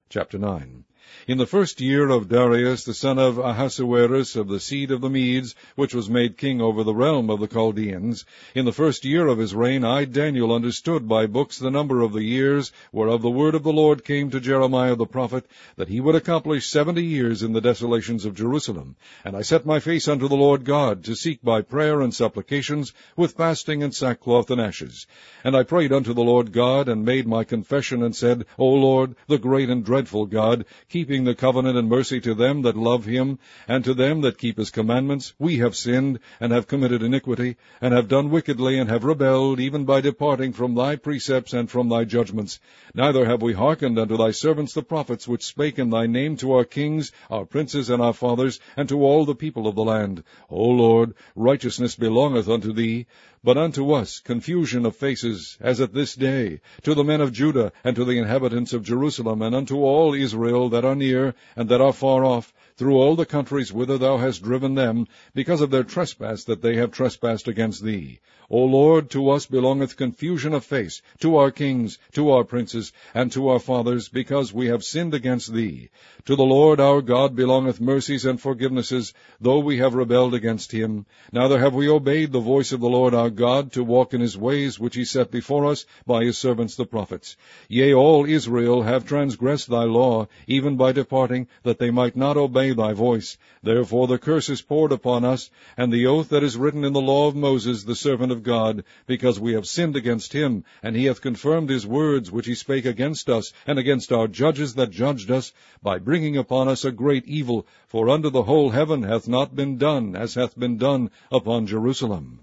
Chapter 9. In the first year of Darius, the son of Ahasuerus, of the seed of the Medes, which was made king over the realm of the Chaldeans, in the first year of his reign, I, Daniel, understood by books the number of the years, whereof the word of the Lord came to Jeremiah the prophet, that he would accomplish 70 years in the desolations of Jerusalem. And I set my face unto the Lord God, to seek by prayer and supplications, with fasting and sackcloth and ashes. And I prayed unto the Lord God, and made my confession, and said, O Lord, the great and dreadful God, keeping the covenant and mercy to them that love him, and to them that keep his commandments, we have sinned, and have committed iniquity, and have done wickedly, and have rebelled, even by departing from thy precepts and from thy judgments. Neither have we hearkened unto thy servants the prophets, which spake in thy name to our kings, our princes, and our fathers, and to all the people of the land. O Lord, righteousness belongeth unto thee, but unto us confusion of faces, as at this day, to the men of Judah, and to the inhabitants of Jerusalem, and unto all Israel that are near, and that are far off, through all the countries whither thou hast driven them, because of their trespass that they have trespassed against thee. O Lord, to us belongeth confusion of face, to our kings, to our princes, and to our fathers, because we have sinned against thee. To the Lord our God belongeth mercies and forgivenesses, though we have rebelled against him. Neither have we obeyed the voice of the Lord our God, to walk in his ways which he set before us by his servants the prophets. Yea, all Israel have transgressed thy law, even by departing, that they might not obey thy voice. Therefore the curse is poured upon us, and the oath that is written in the law of Moses the servant of God, because we have sinned against him, and he hath confirmed his words which he spake against us, and against our judges that judged us, by bringing upon us a great evil, for unto the whole heaven hath not been done as hath been done upon Jerusalem.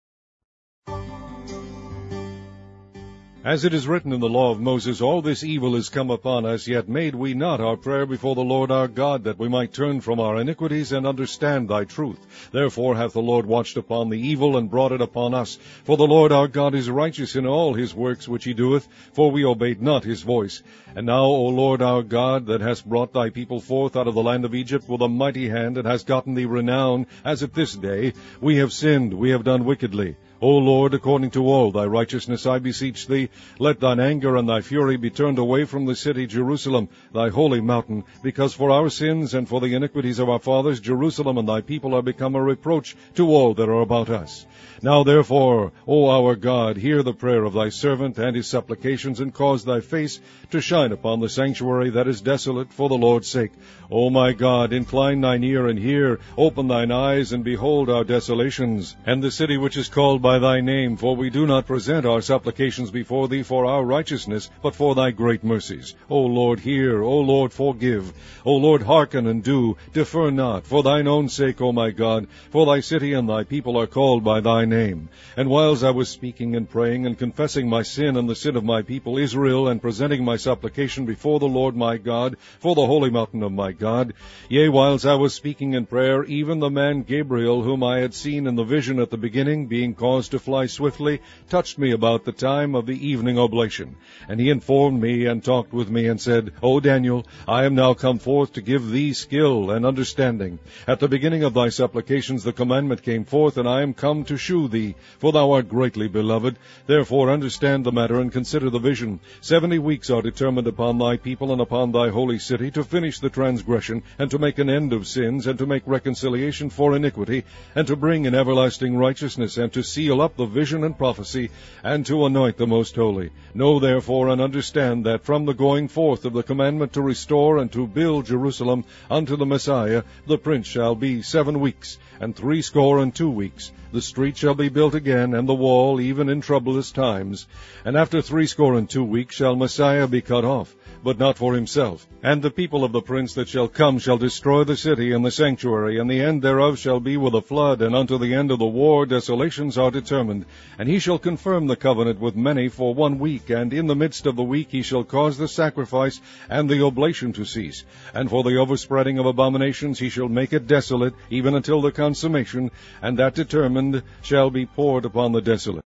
As it is written in the law of Moses, all this evil is come upon us, yet made we not our prayer before the Lord our God, that we might turn from our iniquities and understand thy truth. Therefore hath the Lord watched upon the evil, and brought it upon us. For the Lord our God is righteous in all his works which he doeth, for we obeyed not his voice. And now, O Lord our God, that hast brought thy people forth out of the land of Egypt with a mighty hand, and hast gotten thee renown, as at this day, we have sinned, we have done wickedly. O Lord, according to all thy righteousness, I beseech thee, let thine anger and thy fury be turned away from the city Jerusalem, thy holy mountain, because for our sins and for the iniquities of our fathers, Jerusalem and thy people are become a reproach to all that are about us. Now therefore, O our God, hear the prayer of thy servant and his supplications, and cause thy face to shine upon the sanctuary that is desolate for the Lord's sake. O my God, incline thine ear and hear, open thine eyes and behold our desolations, and the city which is called by thy name, for we do not present our supplications before thee for our righteousness, but for thy great mercies. O Lord, hear, O Lord, forgive. O Lord, hearken and do, defer not, for thine own sake, O my God, for thy city and thy people are called by thy name. And whiles I was speaking and praying and confessing my sin and the sin of my people Israel, and presenting my supplication before the Lord my God, for the holy mountain of my God, yea, whiles I was speaking in prayer, even the man Gabriel, whom I had seen in the vision at the beginning, being caused to fly swiftly, touched me about the time of the evening oblation. And he informed me, and talked with me, and said, O Daniel, I am now come forth to give thee skill and understanding. At the beginning of thy supplications the commandment came forth, and I am come to shew thee, for thou art greatly beloved. Therefore understand the matter, and consider the vision. 70 weeks are determined upon thy people and upon thy holy city, to finish the transgression, and to make an end of sins, and to make reconciliation for iniquity, and to bring in everlasting righteousness, and to seal up the vision and prophecy, and to anoint the most holy. Know therefore and understand that from the going forth of the commandment to restore and to build Jerusalem unto the Messiah, the prince shall be 7 weeks, and 62 weeks. The street shall be built again, and the wall, even in troublous times. And after 62 weeks shall Messiah be cut off, but not for himself. And the people of the prince that shall come shall destroy the city and the sanctuary, and the end thereof shall be with a flood, and unto the end of the war desolations are determined. And he shall confirm the covenant with many for 1 week, and in the midst of the week he shall cause the sacrifice and the oblation to cease. And for the overspreading of abominations he shall make it desolate, even until the consummation, and that determined shall be poured upon the desolate.